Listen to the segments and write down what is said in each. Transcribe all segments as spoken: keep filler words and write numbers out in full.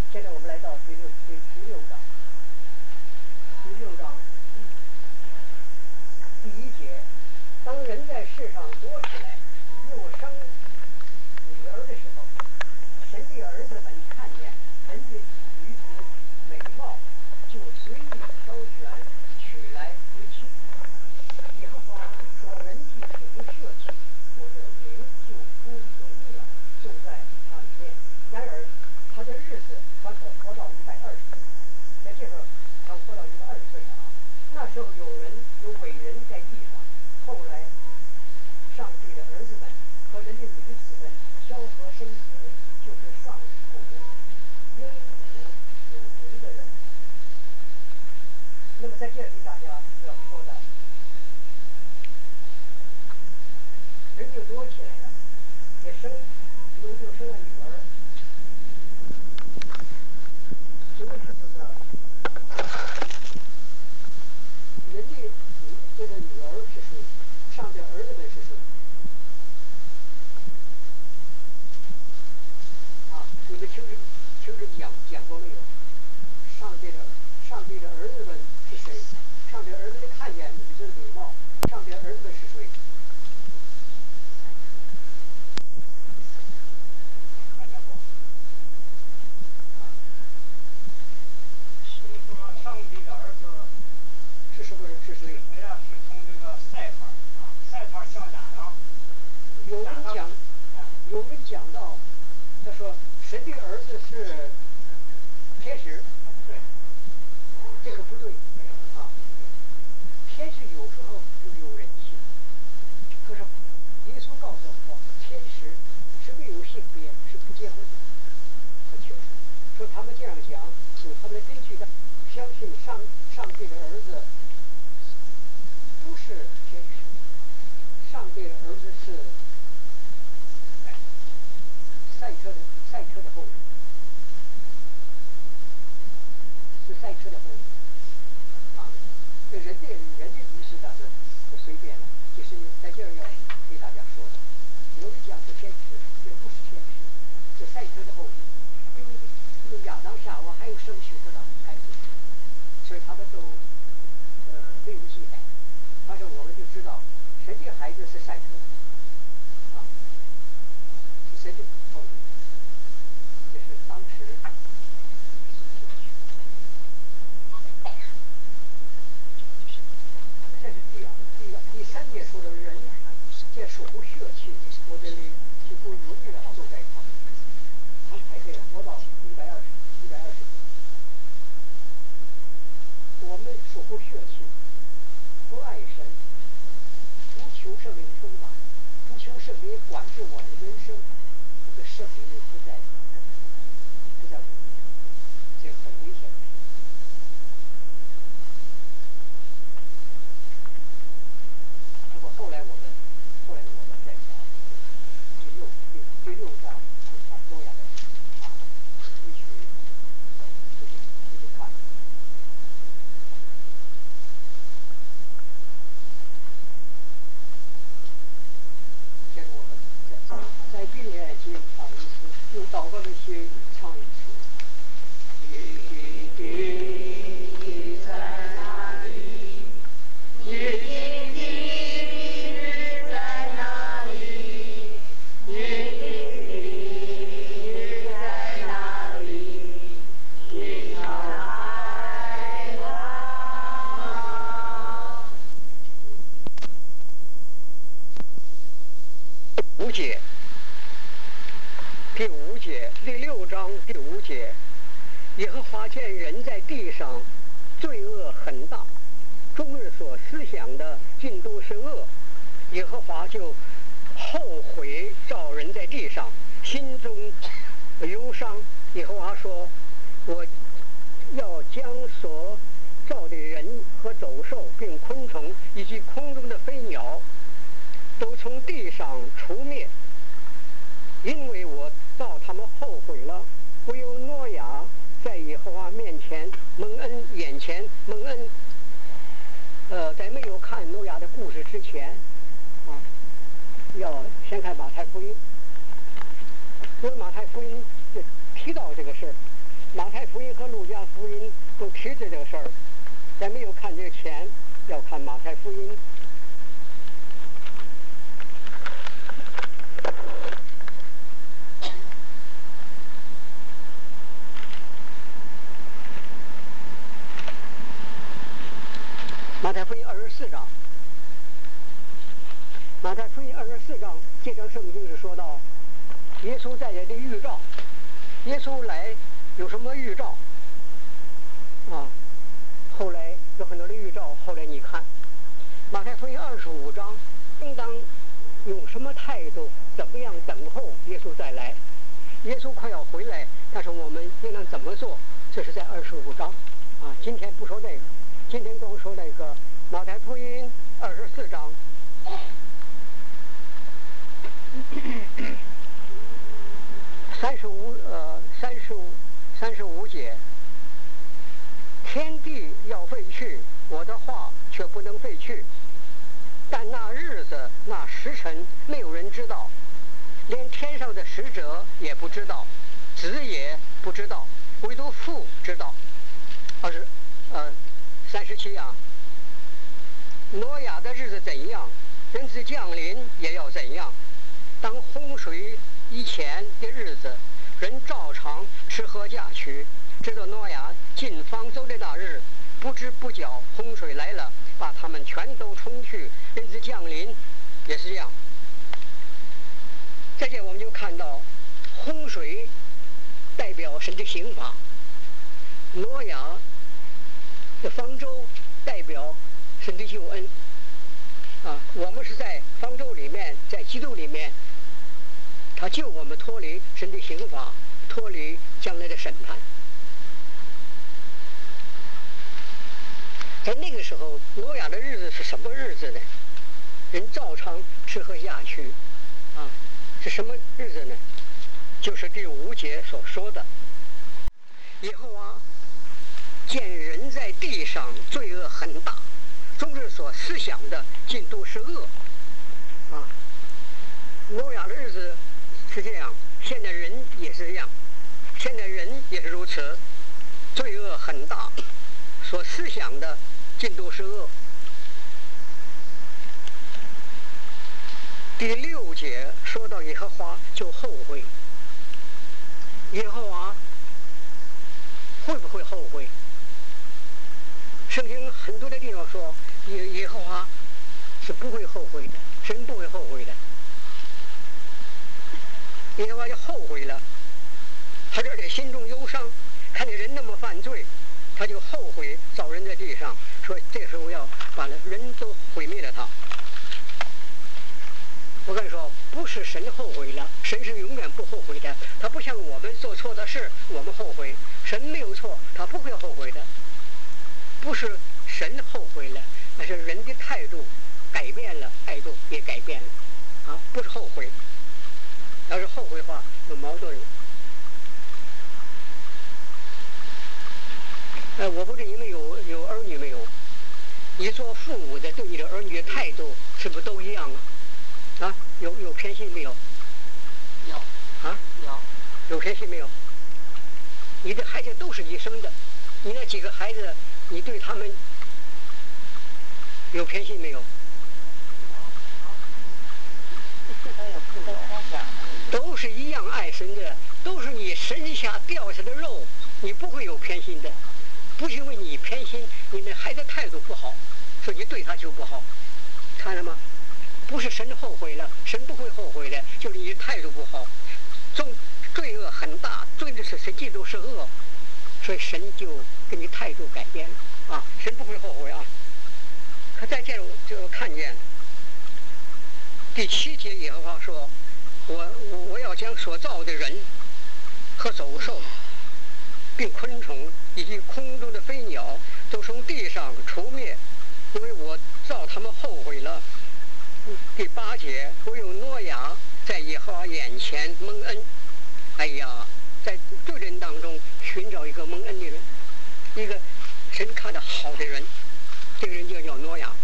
现在我们来到第六第第六章，第六章第一节，当人在世上多起来，又生女儿的时候，神的儿子们看见人的女子美貌，就随意挑选娶来为妻。耶和华说：“人既属乎血气，我的灵就不容易了，就在他里面。然而他的日子还可活到一百二十岁，在这个他活到一百二十岁了啊。那时候有人有伟人在地上，后来上帝的儿子们和人的女子们交合生子，就是上古英武有名的人。那么在这里大家要说的，人就多起来了，也生又又生了女儿。这个就是人的女这个女儿是谁？上帝儿子们是谁？啊，你们听人听人讲讲过没有？上帝的上帝的儿子们是谁？上帝儿子们看见女子的美貌，上帝儿子们是谁？看见过？啊， 就是说上帝的儿子是什么人？是谁？ 谁呀？是从这个赛帕啊，赛帕向亚当。 有人讲，有人讲到，他说神的儿子是天使， 对， 这个不对啊。天使有时候就有人性，可是耶稣告诉我们，天使是没有性别，是不结婚的，很清楚。说他们这样讲，有他们的根据的，相信上上帝的儿子不是天使，上帝的儿子是赛车的赛车的后裔，是赛车的后裔啊。这人的人的意思倒是不随便了，就是在这儿要给大家说的。有的讲是天使，也不是天使，是赛车的后裔，因为因为亚当夏娃还有生许多的孩子，所以他们都呃没有记载。反正我们就知道，神的孩子是赛车啊，是神的后裔。这是当时这是第二第二第三节说的人，这属乎血气，我的灵几乎容易了，就在他们，他们还可以活到一百二十一百二十岁。我们属乎血气，不爱神，不求圣灵充满，不求圣灵管制我的人生，这个圣灵不在。不在我们，这很危险的事。不过后来我们，后来我们在讲第六第第六章就把多样的啊，继续继续继续看。接着我们在在第二节唱一次，用祷告的心唱一次。你你在哪里？你的你在哪里？你你在哪里？你要爱他。五节，第五节，第六章第五节。耶和华见人在地上罪恶很大，终日所思想的尽都是恶，耶和华就后悔造人在地上，心中忧伤。耶和华说：“我要将所造的人和走兽，并昆虫以及空中的飞鸟，都从地上除灭，因为我造他们后悔了。唯有挪亚在耶和华面前蒙恩，眼前蒙恩。呃，在没有看挪亚的故事之前，啊，要先看马太福音。因为马太福音就提到这个事儿，马有什么预兆啊？后来有很多的预兆，后来你看马太福音二十五章，应当用什么态度，怎么样等候耶稣再来？耶稣快要回来，但是我们应当怎么做？这是在二十五章啊。今天不说那个，今天光说那个马太福音二十四章。三十五呃三十五三十五节，天地要废去，我的话却不能废去。但那日子那时辰没有人知道，连天上的使者也不知道，子也不知道，唯独父知道。二十呃三十七啊，挪亚的日子怎样，人子降临也要怎样。当洪水以前的日子，人照常吃喝嫁娶，直到挪亚进方舟的那日，不知不觉洪水来了，把他们全都冲去。人子降临也是这样。再见，我们就看到洪水代表神的刑罚，挪亚的方舟代表神的救恩。啊，我们是在方舟里面，在基督里面，他救我们脱离神的刑罚，脱离将来的审判。在那个时候，挪亚的日子是什么日子呢？人照常吃喝下去，啊，是什么日子呢？就是第五节所说的，耶和华见人在地上罪恶很大，终日所思想的尽都是恶。啊，挪亚的日子是这样，现在人也是这样，现在人也是如此，罪恶很大，所思想的尽都是恶。第六节说到耶和华就后悔，耶和华会不会后悔？圣经很多的地方说耶耶和华是不会后悔的，神不会后悔的。耶和华就后悔了，他这里心中忧伤，看见人那么犯罪，他就后悔造人在地上，说这时候要把人都毁灭了他。我跟你说，不是神后悔了，神是永远不后悔的。他不像我们做错的事，我们后悔，神没有错，他不会后悔的。不是神后悔了，那是人的态度改变了，态度也改变了，啊，不是后悔。要是后悔的话，有矛盾了。呃，我不知你们有有儿女没有？你做父母的对你的儿女的态度是不是都一样啊？啊，有有偏心没有？ 有。 啊？ 有。 有偏心没有？你的孩子都是你生的，你那几个孩子，你对他们有偏心没有？都是一样爱神的，都是你身下掉下的肉，你不会有偏心的。不是因为你偏心，你的孩子态度不好，所以你对他就不好，看了吗？不是神后悔了，神不会后悔的，就是你态度不好，罪罪恶很大，罪的是实际都是恶，所以神就给你态度改变了啊，神不会后悔啊。可再见就看见第七节耶和华说，我我我要将所造的人和走兽，并昆虫以及空中的飞鸟都从地上除灭，因为我造他们后悔了。第八节，唯有挪亚在耶和华眼前蒙恩。哎呀，在罪人当中寻找一个蒙恩的人，一个神看的好的人，这个人就叫挪亚。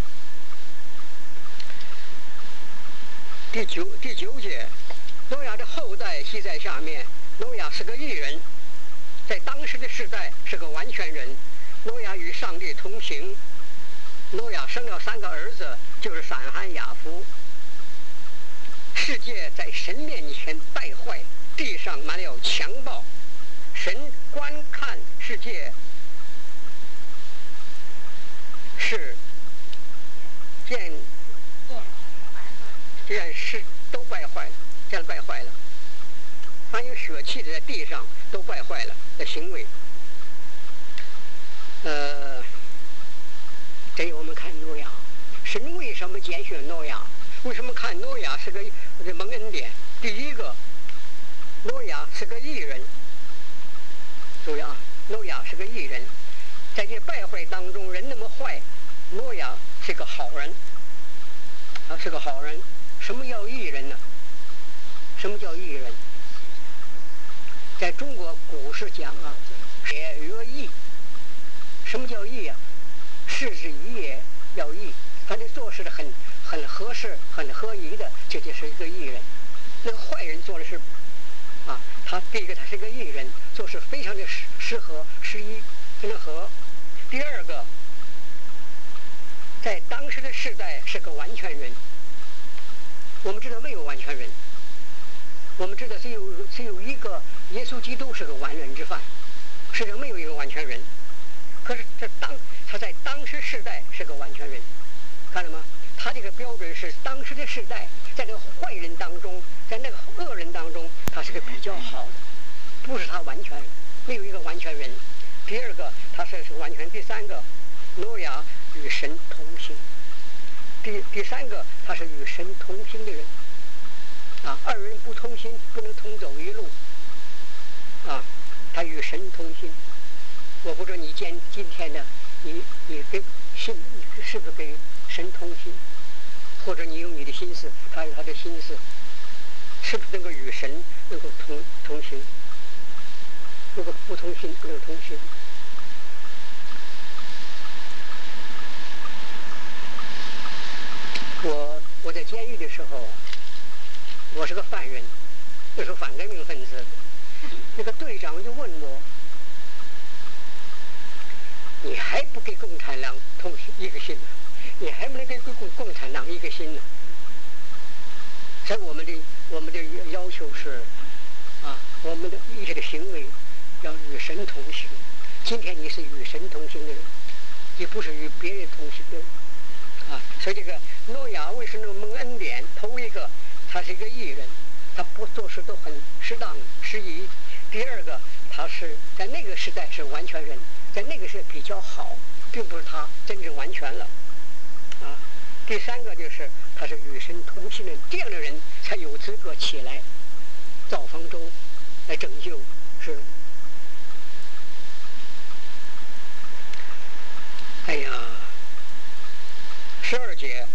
第九第九节，挪亚的后代系在下面。挪亚是个义人，在当时的世代是个完全人。挪亚与上帝同行。挪亚生了三个儿子，就是闪含雅弗。世界在神面前败坏，地上满了强暴。神观看世界是见见事都败坏了，这样败坏了。凡有血气的在地上都败坏了的行为。呃，这里我们看挪亚，神为什么拣选挪亚？为什么看挪亚是个蒙恩典？第一个，挪亚是个义人。注意啊，挪亚是个义人，在这败坏当中，人那么坏，挪亚是个好人，啊，是个好人。什么叫义人呢？什么叫义人？在中国古时讲啊，也曰义。什么叫义啊？事之宜也，要义。他这做事的很很合适、很合宜的，这就是一个义人。那个坏人做的是，啊，他第一个他是个义人，做事非常的适适合、适宜，非常合。第二个，在当时的时代是个完全人。我们知道没有完全人，我们知道只有只有一个耶稣基督是个完人之范，世上没有一个完全人。可是这当他在当时世代是个完全人，看到吗？他这个标准是当时的时代，在这个坏人当中，在那个恶人当中，他是个比较好的，不是他完全，没有一个完全人。第二个，他是是完全。第三个，挪亚与神同行。第第三个，他是与神同行的人，啊，二人不同心，不能同走一路，啊，他与神同行。我不知道你今今天呢，你你跟信你是不是跟神同行，或者你有你的心思，他有他的心思，是不是能够与神能够同同行？如果不同行，不能同行。我我在监狱的时候，我是个犯人，那时候反革命分子，那个队长就问我，你还不给共产党同一个心呢？你还不能给共共产党一个心呢？所以我们的我们的要求是，啊，我们的一切的行为要与神同行。今天你是与神同行的人，你不是与别人同行的人。啊，所以这个挪亚为什么蒙恩典？头一个，他是一个义人，他不做事都很适当适宜。第二个，他是在那个时代是完全人，在那个时代比较好，并不是他真正完全了。啊，第三个就是他是与神同行的，这样的人才有资格起来造方舟，来拯救世人。哎呀！十二节，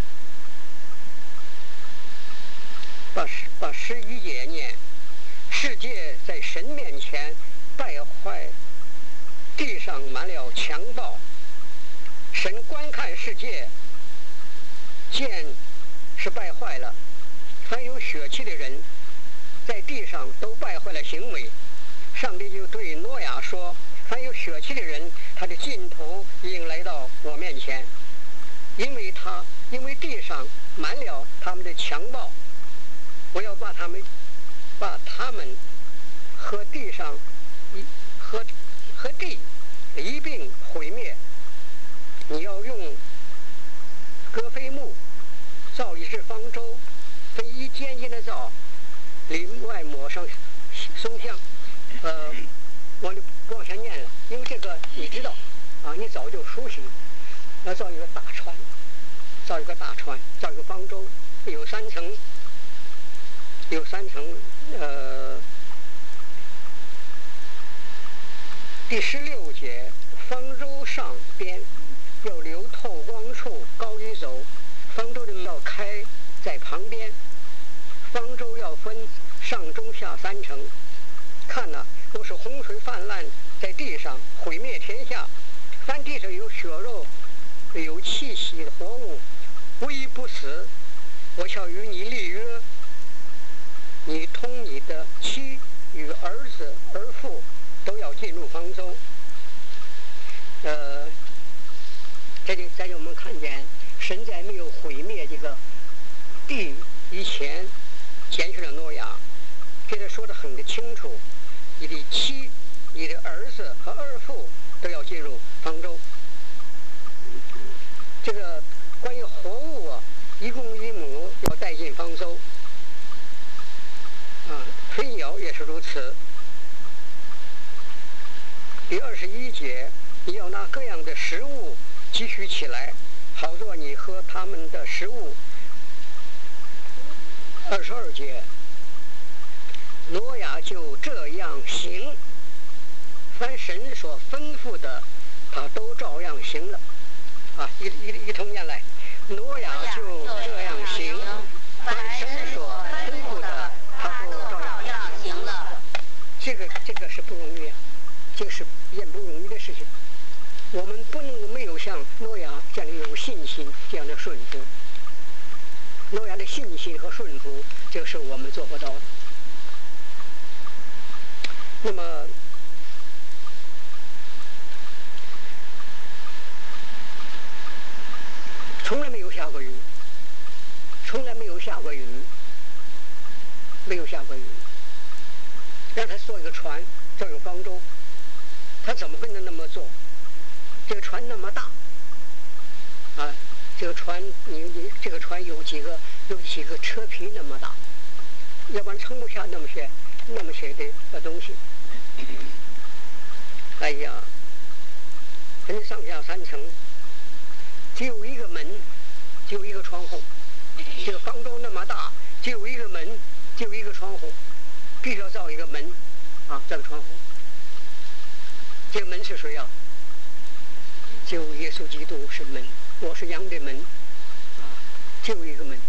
把把十一节念，世界在神面前败坏，地上满了强暴。神观看世界，见是败坏了，凡有血气的人，在地上都败坏了行为。上帝就对挪亚说：“凡有血气的人，他的尽头已经来到我面前。”因为他因为地上满了他们的强暴，我要把他们把他们和地上一和和地一并毁灭。你要用戈飞木造一只方舟，分一间间的造，里外抹上松香。呃，我就不往下念了，因为这个你知道啊，你早就熟悉。要造一个大船，造一个大船，造一个方舟，有三层，有三层。呃，第十六节，方舟上边要留透光处，高于走。方舟的要开在旁边，方舟要分上中下三层。看呐、啊，若是洪水泛滥在地上，毁灭天下，凡地上有血肉。有气息的活物，无一不死。我想与你立约，你同你的妻与儿子儿妇都要进入方舟。呃，这里在这我们看见，神在没有毁灭这个地以前，拣选了挪亚，给他说得很的清楚，你的妻、你的儿子和儿妇都要进入方舟。这个关于活物啊，一公一母要带进方舟，啊，飞鸟也是如此。 第二十一节，你要拿各样的食物积蓄起来，好做你和他们的食物。二十二节，挪亚就这样行，凡神所吩咐的，他都照样行了。啊，一一一同念来，挪亚就这样行，凡神所吩咐的，他都照样行了。这个这个是不容易啊，这个是也不容易的事情。我们不能没有像挪亚这样的有信心，这样的顺服。挪亚的信心和顺服，这个是我们做不到的。那么，从来没有下过雨，从来没有下过雨，没有下过雨。让他做一个船，造一个方舟，他怎么可能那么做？这个船那么大，啊，这个船你你这个船有几个有几个车皮那么大，要不然撑不下那么些那么些的的东西。哎呀，分上下三层，只有一个门，只有一个窗户。这个方舟那么大，只有一个门，只有一个窗户，必须要造一个门，啊，造个窗户。这个门是谁呀？只有耶稣基督是门，我是羊的门，啊，只有一个门。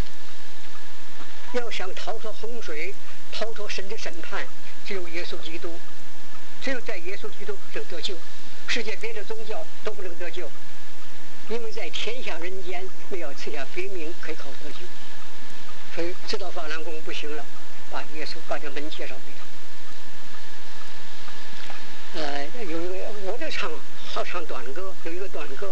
要想逃脱洪水，逃脱神的审判，只有耶稣基督，只有在耶稣基督能得救，世界别的宗教都不能得救，因为在天下人间没有赐下别名可以靠得救。所以知道法兰宫不行了，把耶稣把这门介绍给他。呃，有一个我在唱，好唱短歌，有一个短歌。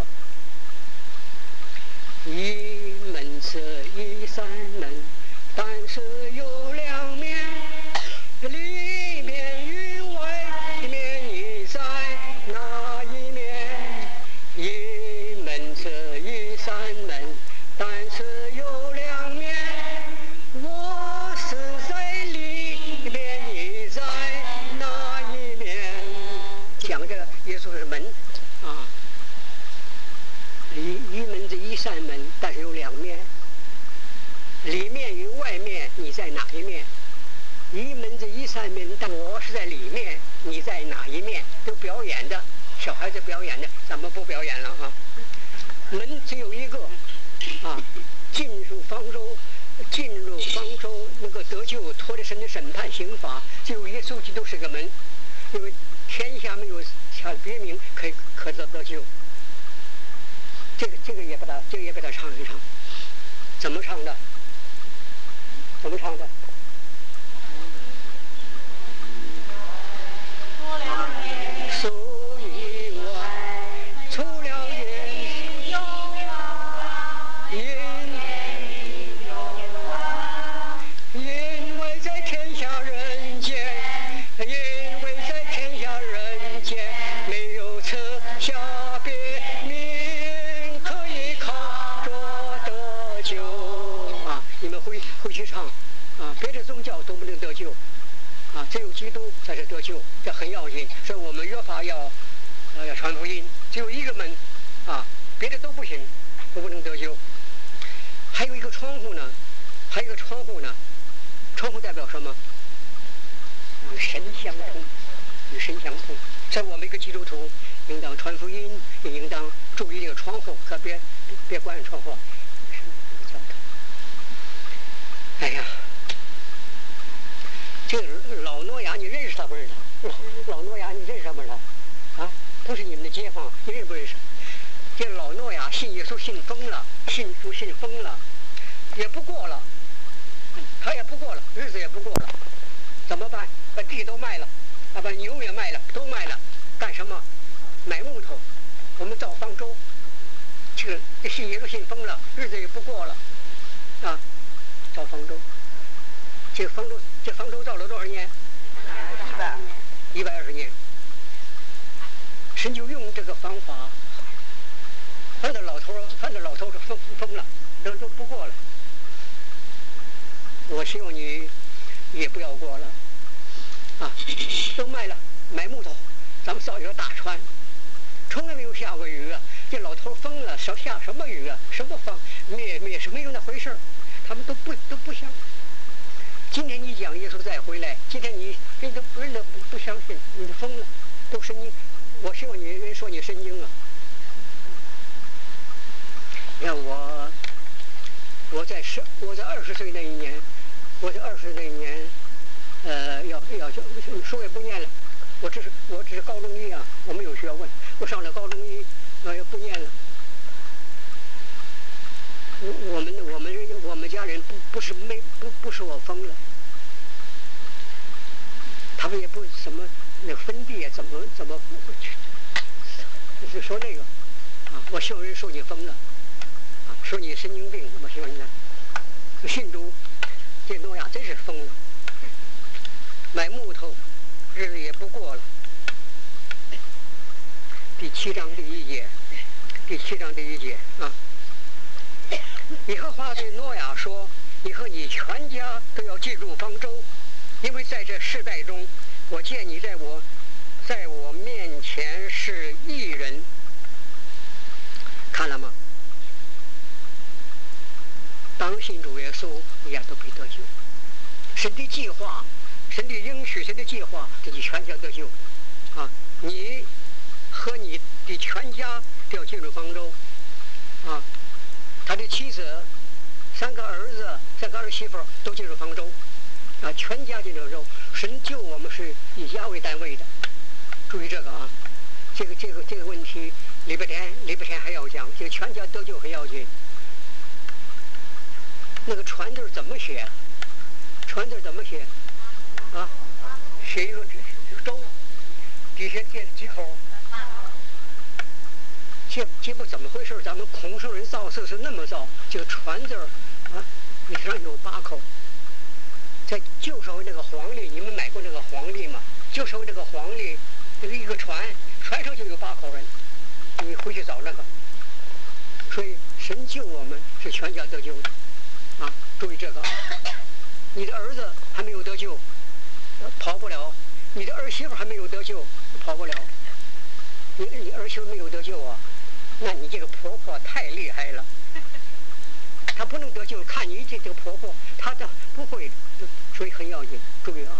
一门子一扇门，但是有两面，里面与外面你在哪一面？一门子一扇门，但是有两面，我是在里面，你在哪一面？讲这个耶稣是门啊，一一门子一扇门，但是有两面，里面与外面你在哪一面？一门子一扇门，但我是在里面，你在哪一面？都表演的，小孩子表演的，咱们不表演了啊。门只有一个啊，进入方舟，进入方舟能够得救，脱离神的审判刑罚，只有耶稣基督是个门，因为天下没有下别名可以可得得救。这个这个也把它这个也给他唱一唱，怎么唱的？怎么唱的？属以外，除了耶有因因为在天下人间，因为在天下人间没有赐下别名可以靠着得救啊！你们回回去唱啊，别的宗教都不能得救。啊，只有基督才是得救，这很要紧。所以我们约法要，呃，要传福音，只有一个门，啊，别的都不行，都不能得救。还有一个窗户呢，还有一个窗户呢，窗户代表什么？与神相通，与神相通。所以我们一个基督徒应当传福音，也应当注意这个窗户，可别别关窗户，与神有交通。哎呀。这个老挪亚，你认识他不认识他？老老挪亚，你认识他不认识他？啊，都是你们的街坊，你认不认识？这个老挪亚信耶稣信疯了，信主信疯了，也不过了，他也不过了，日子也不过了，怎么办？把地都卖了，啊，把牛也卖了，都卖了，干什么？买木头，我们造方舟。这个这信耶稣信疯了，日子也不过了，啊，造方舟。这个方舟，这方舟造了多少年？一百一百二十年。神就用这个方法，反正老头，反正老头是疯疯了，都都不过了。我希望你也不要过了，啊，都卖了，买木头， 咱们造一个大船，从来没有下过雨啊！这老头疯了，说下什么雨啊？什么风？灭灭是没有那回事儿，他们都不都不相信。今天你讲耶稣再回来，今天你人都人都不不相信，你疯了，都神经。我希望你人说你神经了。你看我，我在十我在二十岁那一年，我在二十岁那一年，呃，要要书也不念了。我只是我只是高中一啊，我没有学问，我上了高中一，呃，也不念了。我我们我们我们家人不不是没不不是我疯了，他们也不怎么那分地怎么怎么，就是说那个啊，我希望人说你疯了，啊，说你神经病，我希望你信主，这诺亚真是疯了，买木头。日子也不过了。第七章第一节，第七章第一节啊。耶和华对挪亚说：“你和你全家都要进入方舟，因为在这世代中，我见你在我，在我面前是义人。”看了吗？当信主耶稣，人家都可以得救。神的计划。神的应许，神的计划，这就全家得救，啊！你和你的全家都要进入方舟，啊！他的妻子、三个儿子、三个儿媳妇都进入方舟，啊！全家进入方舟。神救我们是以家为单位的，注意这个啊！这个这个这个问题，礼拜天礼拜天还要讲，这个全家得救很要紧。那个船字怎么写？船字怎么写？啊，写一个舟，底下垫几口，这这不怎么回事？咱们孔圣人造字是那么造，这个船字儿啊，你上有八口。在旧时候那个黄历，你们买过那个黄历吗？旧时候那个黄历，这个一个船，船上就有八口人，你回去找那个。所以神救我们是全家得救的，啊，注意这个啊。你的儿子还没有得救。跑不了，你的儿媳妇还没有得救，跑不了。你你儿媳妇没有得救啊，那你这个婆婆太厉害了。她不能得救，看你这这个婆婆，她的不会，所以很要紧，注意啊。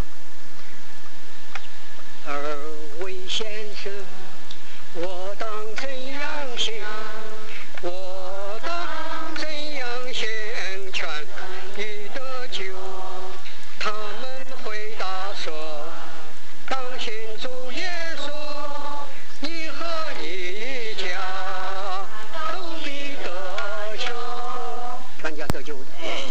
二位先生，我当怎样行？我当怎样先劝你得救？他们回答说：“当信主耶稣，你和你家都必得救。”全家得救的。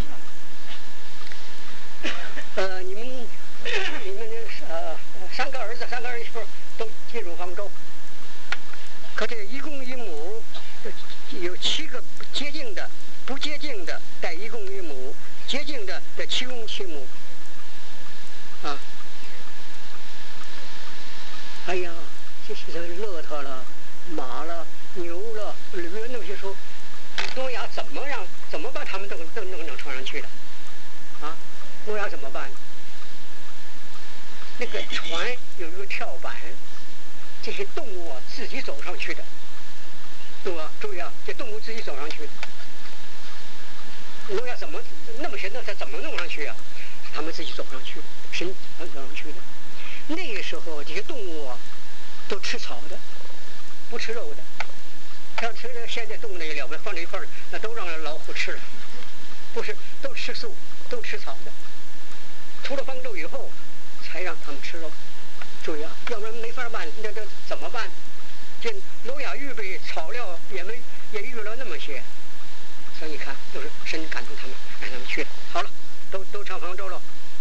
呃，你们你们呃三个儿子、三个儿媳妇都进入方舟，可这一公一母有七个洁净的，不洁净的带一公一母，洁净的带七公七母。啊！哎呀，这些人骆驼了、马了、牛了、驴了，那些说，诺亚怎么让怎么把他们都都弄到船上去了？啊，诺亚怎么办？那个船有一个跳板，这些动物啊自己走上去的，对吧？注意啊，这动物自己走上去的。诺亚怎么那么些？那他怎么弄上去啊？他们自己走上去的，神走上去的。那个时候，这些动物啊，都吃草的，不吃肉的。像吃现在动物那了不得，放在一块儿，那都让老虎吃了，不是都吃素，都吃草的。出了方舟以后，才让他们吃肉。注意啊，要不然没法办，那这怎么办？这挪亚预备草料也没也预了那么些，所以你看，都是神感动他们，让他们去了。好了。都都上方舟了。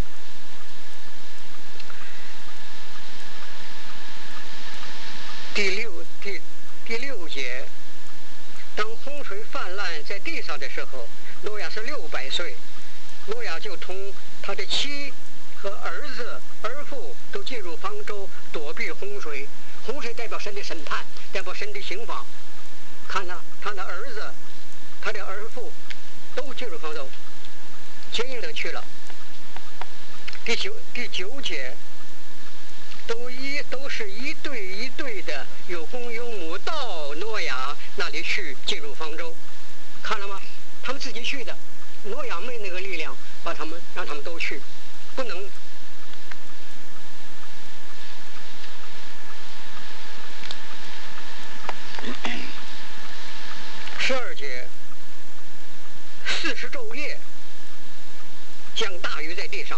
第六第第六节，当洪水泛滥在地上的时候，挪亚是六百岁，挪亚就同他的妻和儿子儿妇都进入方舟躲避洪水。洪水代表神的审判，代表神的刑罚。看他他的儿子，他的儿妇都进入方舟。接应的去了。第九第九节，都一都是一对一进入方舟，看了吗？他们自己去的，挪亚没那个力量把他们让他们都去，不能。十二节，四十昼夜降大雨在地上。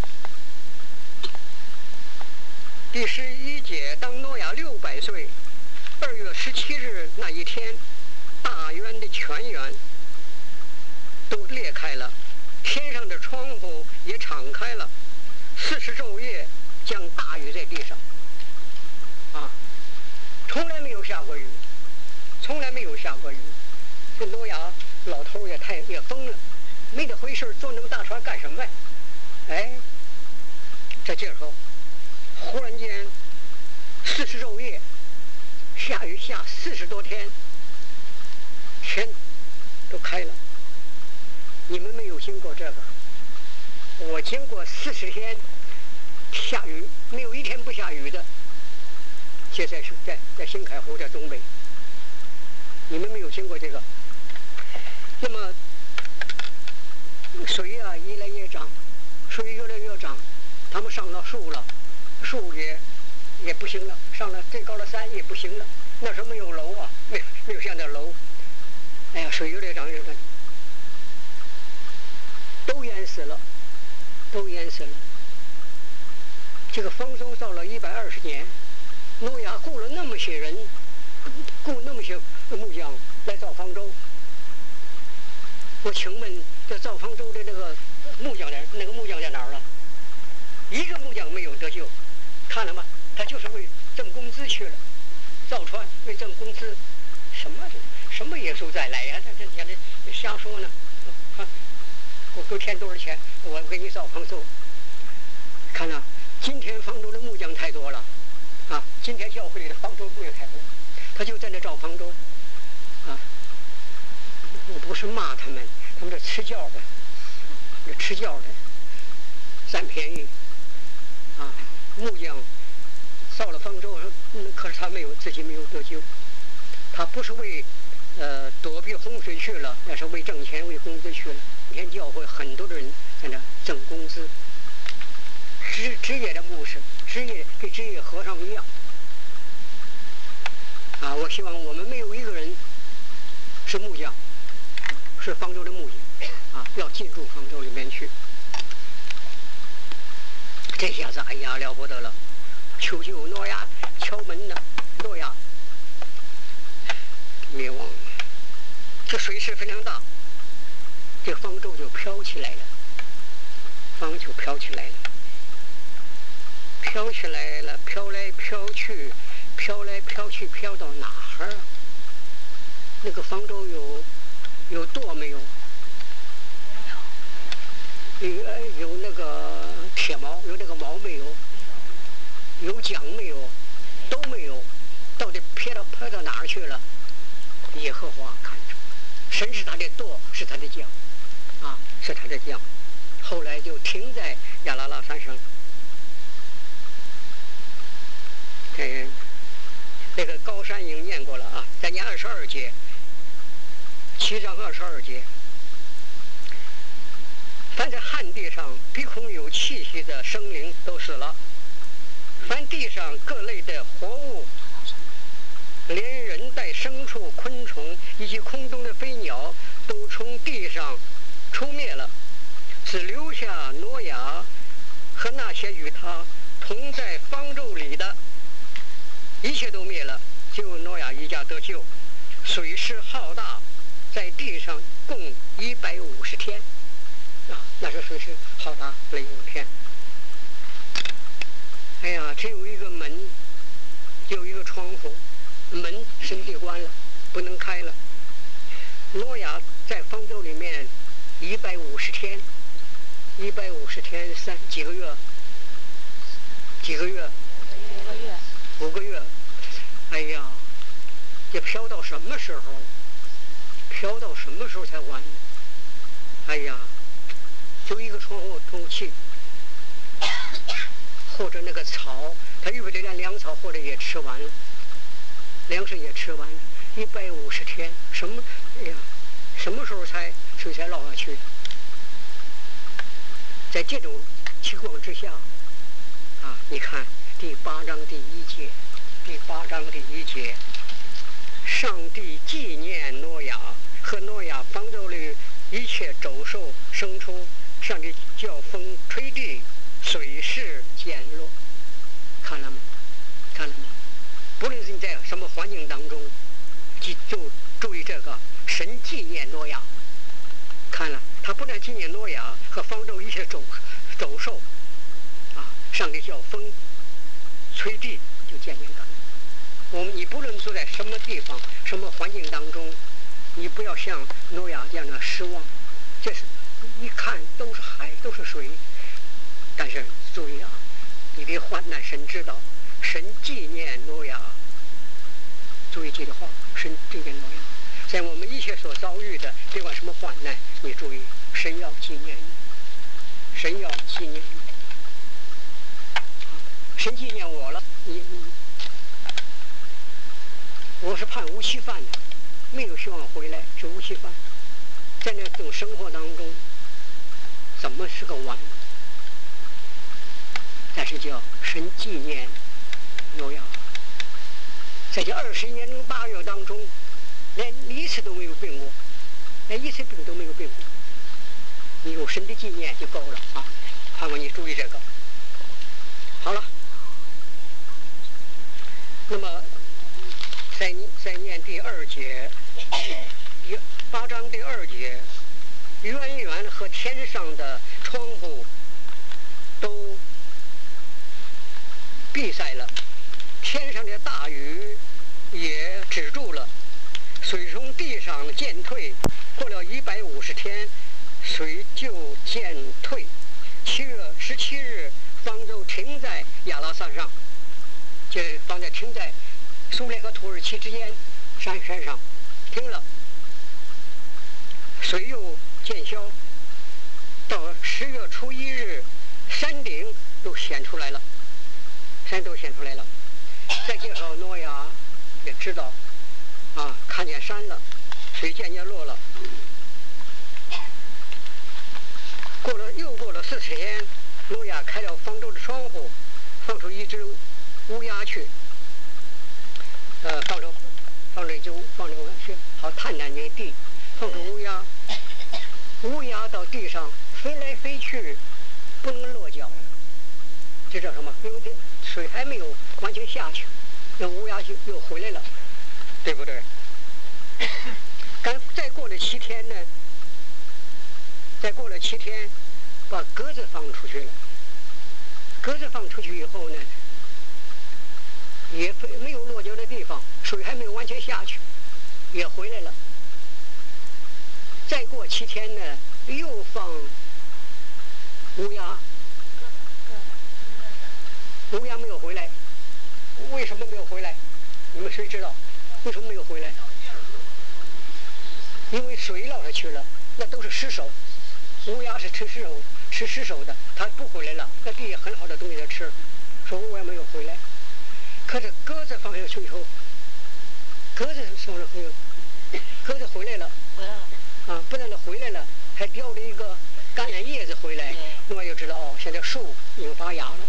第十一节，当挪亚六百岁，二月十七日那一天，大渊的泉源都裂开了，天上的窗户也敞开了，四十昼夜降大雨在地上。啊，从来没有下过雨，从来没有下过雨。这挪亚老头也太也疯了，没得回事，坐那么大船干什么呀？哎，在这时候，忽然间，四十昼夜，下雨下四十多天，天都开了。你们没有经过这个，我经过四十天下雨，没有一天不下雨的。现在是在在新海湖在东北，你们没有经过这个。那么水啊越来越涨，水越来越涨，他们上了树了，树也也不行了，上了最高的山也不行了。那时候没有楼啊，没有没有现在楼。哎呀，水越来越涨越来，都淹死了，都淹死了。这个方舟造了一百二十年，挪亚雇了那么些人，雇那么些木匠来造方舟。我请问，这造方舟的那个木匠在那个木匠在哪儿了？一个木匠没有得救，看了吗？他就是为挣工资去了，造船为挣工资，什么什么耶稣再来呀？这这简直瞎说呢！啊，我给我添多少钱？我给你造方舟。看了，今天方舟的木匠太多了，啊，今天教会里的方舟木匠太多，他就在那造方舟，啊。我不是骂他们，他们这吃教的，这吃教的，占便宜，啊，木匠造了方舟，嗯，可是他没有自己没有得救，他不是为呃躲避洪水去了，那是为挣钱为工资去了。你看教会很多的人在那挣工资，职职业的牧师，职业跟职业和尚一样，啊，我希望我们没有一个人是木匠。是方舟的木匠啊，要进入方舟里面去。这下子，哎呀，了不得了！求救挪亚敲门呢，挪亚灭亡了。这水势非常大，这方舟就飘起来了，方就飘起来了，飘起来了，飘来飘去，飘来飘去，飘到哪儿啊？那个方舟有。有舵没有？有有那个铁锚，有那个锚没有？有桨没有？都没有。到底撇到飘到哪儿去了？耶和华看着，神是他的舵，是他的桨，啊，是他的桨。后来就停在亚拉拉山上。哎，那个高山已经念过了啊，再念二十二节。七章二十二节，凡在旱地上鼻孔有气息的生灵都死了，凡地上各类的活物，连人带牲畜、昆虫以及空中的飞鸟，都从地上出灭了，只留下挪亚和那些与他同在方舟里的，一切都灭了，就挪亚一家得救。水势浩大，在地上共一百五十天，啊，那是水势浩大，一百五十天。哎呀，只有一个门，有一个窗户，门神地关了，不能开了。挪亚在方舟里面一百五十天，一百五十天三几个月？几个月？ 五个月。 五个月。哎呀，这飘到什么时候？飘到什么时候才完？哎呀，就一个窗户通气，或者那个草，他预备的点粮草，或者也吃完了，粮食也吃完了， 一百五十天，什么？哎呀，什么时候才水才落下去？在这种情况之下，啊，你看第八章第一节，第八章第一节，上帝纪念挪亚和挪亚方舟里一切走兽牲畜，上帝叫风吹地，水势减弱。看了吗？看了吗？不论是你在什么环境当中，记就注意这个，神纪念挪亚。看了，他不但纪念挪亚和方舟一切走走兽，啊，上帝叫风吹地就渐渐干了。我们你不论住在什么地方、什么环境当中，你不要像挪亚这样的失望。这是一看都是海，都是水，但是注意啊，你的患难神知道，神纪念挪亚。注意这句话，神纪念挪亚。在我们一切所遭遇的，别管什么患难，你注意，神要纪念你，神要纪念你，神纪念我了，你你，我是判无期犯的，没有希望回来，是无期犯，在那种生活当中，怎么是个完？但是叫神纪念挪亚，在这二十一年零八月当中。连一次都没有病过，连一次病都没有病过。你有神的纪念就够了啊！盼望你注意这个。好了，那么再再念第二节，八章第二节，渊源和天上的窗户都闭塞了，天上的大雨也止住了。水从地上渐退，过了一百五十天，水就渐退。七月十七日，方舟停在亚拉萨上，就是方舟停在苏联和土耳其之间山山上，停了。水又渐消，到十月初一日，山顶都显出来了，山都显出来了。再介绍诺亚也知道。啊，看见山了，水渐渐落了。过了又过了四十天，诺亚开了方舟的窗户，放出一只乌鸦去。呃，放着放着就放着去，好探探那地，放出乌鸦。乌鸦到地上飞来飞去，不能落脚。这叫什么？因为这水还没有完全下去，那乌鸦就又回来了。对不对？刚再过了七天呢，再过了七天，把鸽子放出去了。鸽子放出去以后呢，也没有落脚的地方，水还没有完全下去，也回来了。再过七天呢，又放乌鸦，乌鸦没有回来，为什么没有回来？你们谁知道？为什么没有回来？因为水落下去了，那都是尸首。乌鸦是吃尸首、吃尸首的，它不回来了。那地下很好的东西在吃，说乌鸦没有回来。可是鸽子放下去以后，鸽子放上去，鸽子回来了， 回来了。 啊，不但它回来了，还叼了一个橄榄叶子回来。那么就知道哦，现在树已经发芽了。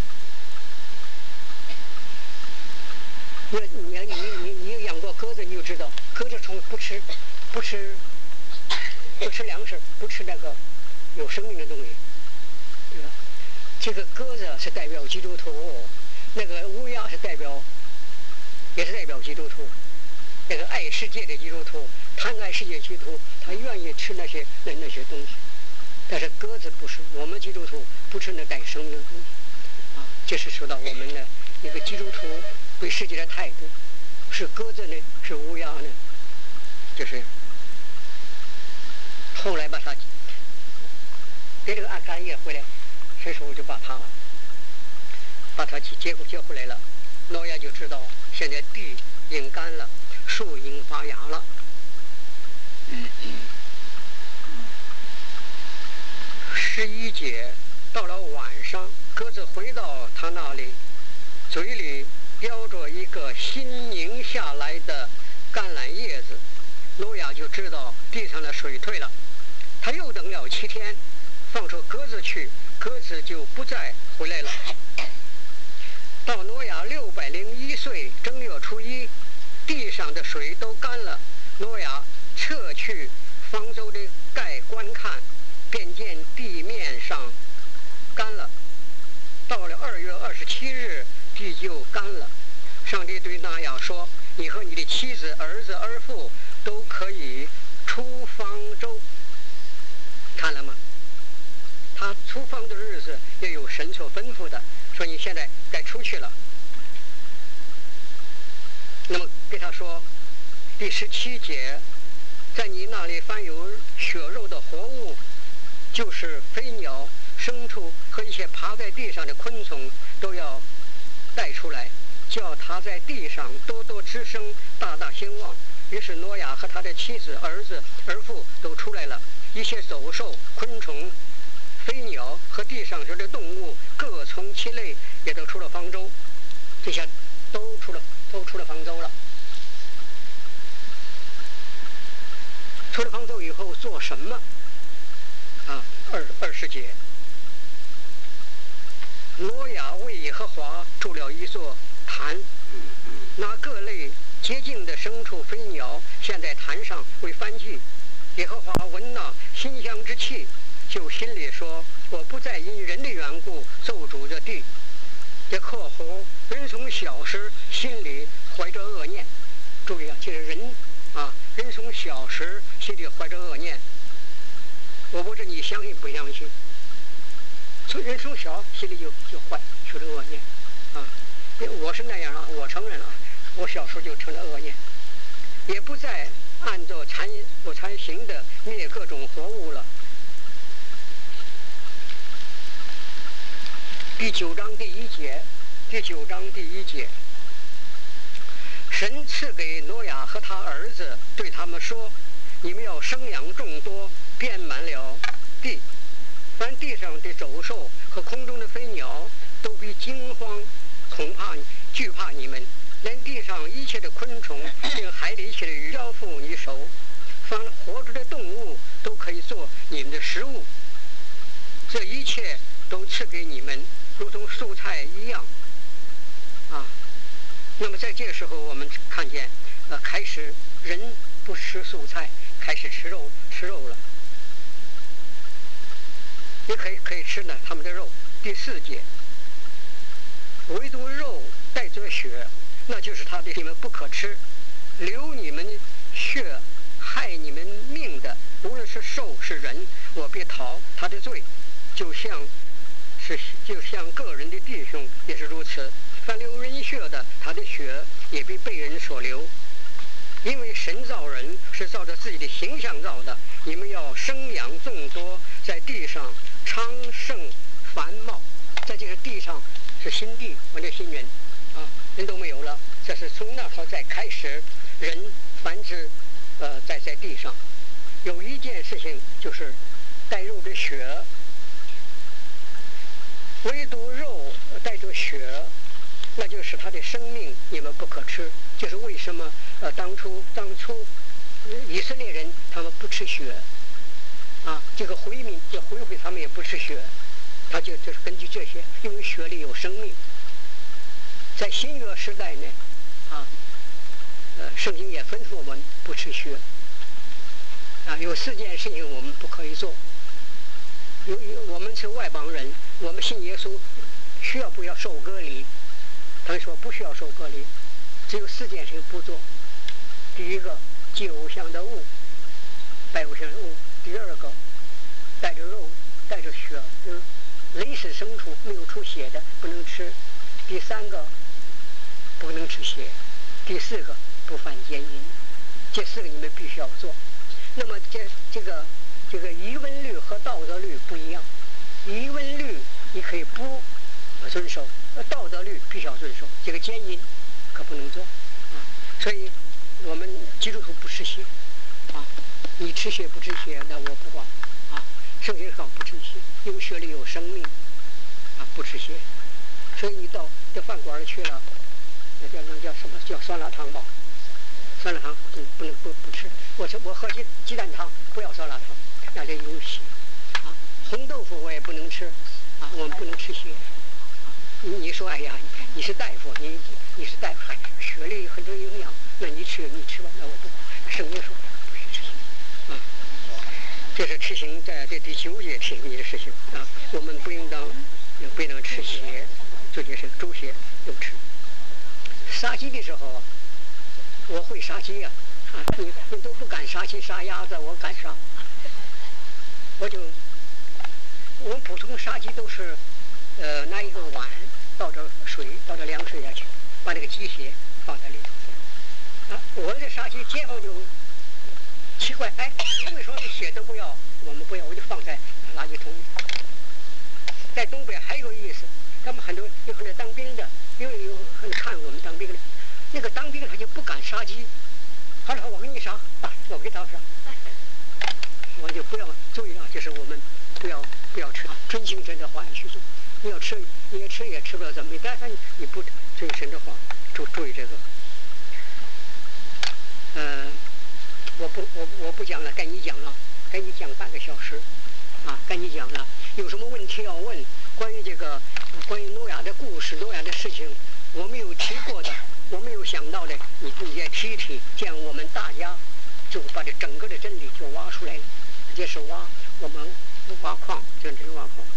你你你你你养过鸽子，你就知道，鸽子从不吃，不吃，不吃粮食，不吃那个有生命的东西，对吧？这个鸽子是代表基督徒，那个乌鸦是代表，也是代表基督徒，那个爱世界的基督徒，贪爱世界基督徒，他愿意吃那些那那些东西，但是鸽子不是，我们基督徒不吃那带生命的东西，啊，这是说到我们的一个基督徒对世界的态度，是鸽子呢，是乌鸦呢，就是后来把他给这个阿甘叶回来，这时候就把他把他接过接回来了。诺亚就知道现在地已经干了，树已经发芽了。十一节到了晚上，鸽子回到他那里，嘴里叼着一个新拧下来的橄榄知道地上的水退了。他又等了七天，放出鸽子去，鸽子就不再回来了。到挪亚六百零一岁正月初一，地上的水都干了。挪亚撤去方舟的盖观看，便见地面上干了。到了二月二十七日，地就干了。上帝对挪亚说：“你和你的妻子、儿子、儿妇都可以出方舟。”看了吗？他出方的日子也有神所吩咐的，说你现在该出去了。那么给他说，第十七节，在你那里凡有血肉的活物，就是飞鸟、牲畜和一些爬在地上的昆虫，都要带出来，叫他在地上多多滋生，大大兴旺。于是挪亚和他的妻子、儿子、儿妇都出来了，一些走兽、昆虫、飞鸟和地上生的动物，各从其类，也都出了方舟。这下都出了，都出了方舟了。出了方舟以后做什么？啊，二二十节，挪亚为耶和华筑了一座坛，拿各类洁净的牲畜、飞鸟献在坛上为燔祭。耶和华闻那馨香之气，就心里说：“我不再因人的缘故咒诅这地。”这括弧人从小时心里怀着恶念，注意啊，这是人啊，人从小时心里怀着恶念。我不知你相信不相信？从人从小心里就就怀出了恶念啊！我是那样啊，我承认啊，我小时候就成了恶念，也不再按照残不残行的灭各种活物了。第九章第一节，第九章第一节，神赐给挪亚和他儿子，对他们说：“你们要生养众多，遍满了地。凡地上的走兽和空中的飞鸟，都必惊慌恐怕惧怕你们。连地上一切的昆虫，并海里一切的鱼，交付你手。凡活着的动物，都可以做你们的食物。这一切都赐给你们，如同蔬菜一样。”啊，那么在这个时候，我们看见，呃，开始人不吃蔬菜，开始吃肉，吃肉了。也可以可以吃呢他们的肉。第四节，唯独肉带着血，那就是他的，你们不可吃。流你们血害你们命的，无论是兽是人，我必讨他的罪，就像是就像个人的弟兄也是如此。凡流人血的，他的血也必被人所流。因为神造人是照着自己的形象造的，你们要生养众多，在地上昌盛繁茂。在这个地上是新地，我的新人啊，人都没有了。这是从那时候再开始，人繁殖，呃，在在地上。有一件事情就是带肉的血，唯独肉带着血，那就是他的生命，你们不可吃。就是为什么呃当初当初以色列人他们不吃血啊，这个回民这回回他们也不吃血，他就就是根据这些，因为血里有生命。在新约时代呢，啊，呃，圣经也吩咐我们不吃血啊，有四件事情我们不可以做。有有我们是外邦人，我们信耶稣需要不要受割礼？他们说不需要受割礼。只有四件事不做。第一个，祭偶像的物，拜偶像的物；第二个，带着肉、带着血，就是类似牲畜没有出血的不能吃；第三个，不能吃血；第四个，不犯奸淫。这四个你们必须要做。那么这这个这个疑问律和道德律不一样，疑问律你可以不遵守，道德律必须要遵守。这个奸淫可不能做啊！所以我们基督徒不吃血啊，你吃血不吃血，那我不管啊。圣经上不吃血，因为血里有生命啊，不吃血。所以你到这饭馆去了，那叫那叫什么叫酸辣汤吧？酸辣汤不不能不不吃。我我吃我喝鸡鸡蛋汤，不要酸辣汤，那里有血啊。红豆腐我也不能吃啊，我们不能吃血啊。你你说哎呀，你是大夫，你你是大夫，还血里很多营养，那你吃你吃吧，那我不。圣经说不许吃腥啊。这是吃腥在这第九节提醒你的事情啊，我们不应当不应当吃血，这就是猪血都吃。杀鸡的时候，我会杀鸡呀、啊，啊，你你都不敢杀鸡杀鸭子，我敢杀。我就我们普通杀鸡都是，呃，拿一个碗倒着水，倒着凉水下去，把那个鸡血放在里头。啊，我这杀鸡街坊就奇怪，哎，你为什么血都不要？我们不要，我就放在垃圾桶里。在东北还有意思，他们很多有很多当兵的，因为有很看我们当兵的，那个当兵的他就不敢杀鸡，他说我给你杀，啊，我给他杀，我就不要注意啊，就是我们不要不要吃，遵行神的话语去做。你要吃，你也吃也吃不了怎么，但是你不遵神的话，注注意这个。呃，我不我我不讲了，该你讲了，该你讲半个小时，啊，该你讲了。有什么问题要问？关于这个，关于诺亚的故事、诺亚的事情，我没有提过的，我没有想到的，你你也提一提，这样我们大家就把这整个的真理就挖出来了。这是挖我们挖矿，真正挖矿。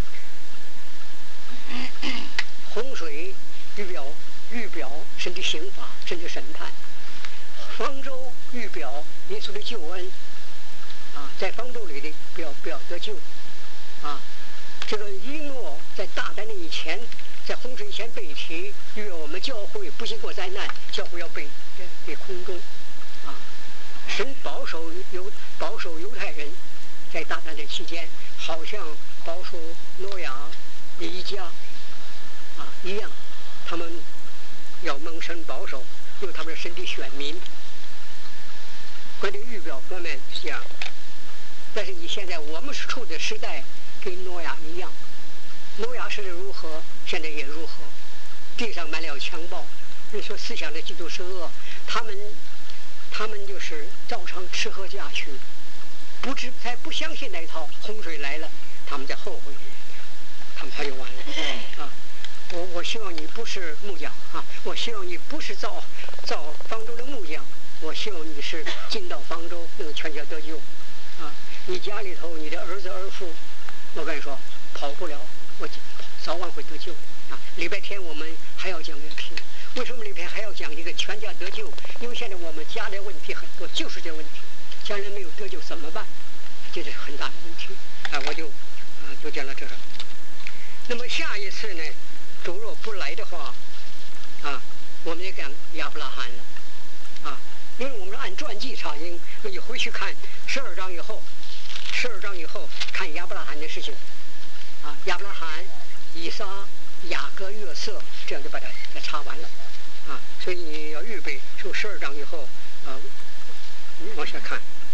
洪水预表预表神的刑罚，神的审判；方舟预表耶稣的救恩。啊，在方舟里的不要不要得救。啊，这个一诺在大灾难以前，在洪水以前被提，因为我们教会不经过灾难，教会要被被空中。啊，神保守犹保守犹太人，在大灾难期间，好像保守诺亚的一家啊一样，他们要蒙神保守，因为他们是神的选民。关于预表方面是这样，但是你现在我们是处的时代跟诺亚一样，诺亚时代如何，现在也如何。地上满了强暴，人说思想的嫉妒是恶，他们他们就是照常吃喝嫁娶，不知才不相信那一套。洪水来了，他们在后悔，他们他就完了啊！我我希望你不是木匠啊，我希望你不是造造方舟的木匠，我希望你是进到方舟，能全家得救啊！你家里头你的儿子儿妇，我跟你说跑不了，我早晚会得救啊！礼拜天我们还要讲这个，为什么礼拜天还要讲这个全家得救？因为现在我们家的问题很多，就是这问题，家人没有得救怎么办？这是很大的问题啊！我就啊就讲到这儿。那么下一次呢，主若不来的话，啊，我们也讲亚伯拉罕了啊，因为我们是按传记查经，你回去看十二章以后，十二章以后看亚伯拉罕的事情啊，亚伯拉罕、以撒、雅各、约瑟，这样就把它给查完了啊，所以你要预备从十二章以后啊往下看。